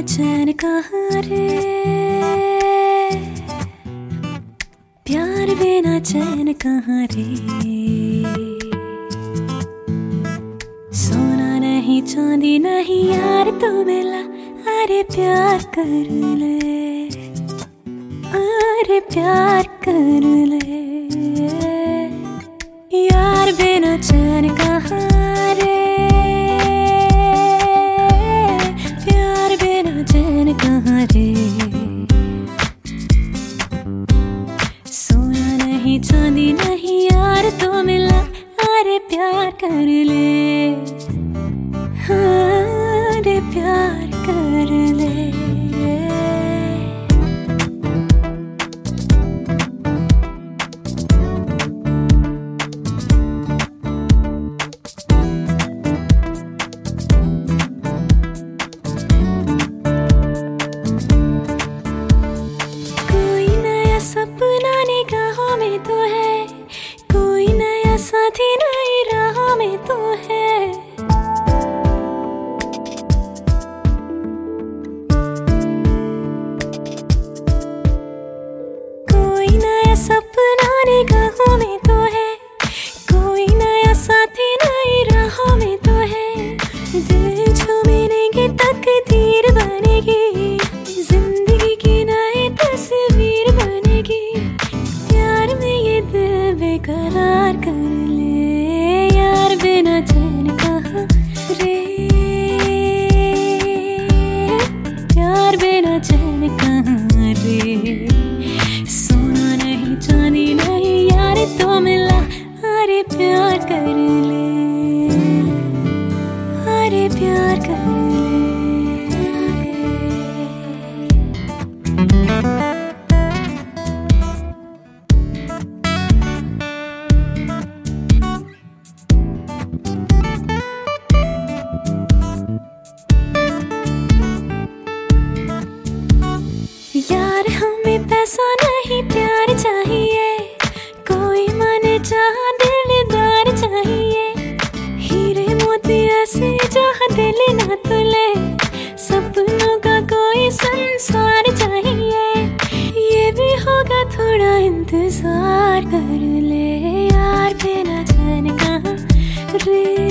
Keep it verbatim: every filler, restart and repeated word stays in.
चैन कहाँ रे, प्यार बिना चैन कहाँ रे। सोना नहीं चांदी नहीं यार तू मिला, अरे प्यार कर ले, अरे प्यार कर ले। यार बिना चैन कहाँ रे, प्यार बिना चैन कहाँ रे। सोना नहीं चांदी नहीं यार तो मिला, अरे प्यार कर ले, अरे प्यार कर ले। सपना निगाहों में तो है, कोई नया साथी नई राहों में तो है। कोई नया सपना निगाहों में तो है, कोई नया साथी नई राहों में तो है। दिल जो मिलेंगे तकदीर बनेगी, जिंदगी की नई तस्वीर बनेगी। प्यार में ये दिल बेकरार कर ले, यार बिना चैन कहाँ रे, प्यार बिना चैन कहाँ रे। सोना नहीं चांदी नहीं यार तो मिला, अरे प्यार कर ले, अरे प्यार कर ले। यार हमें पैसा नहीं प्यार चाहिए, कोई मन चाह दिलदार चाहिए। हीरे मोती ऐसे जहाँ दिल ना तुले, सपनों का कोई संसार चाहिए। ये भी होगा थोड़ा इंतजार कर ले, यार बिना चैन कहाँ रे।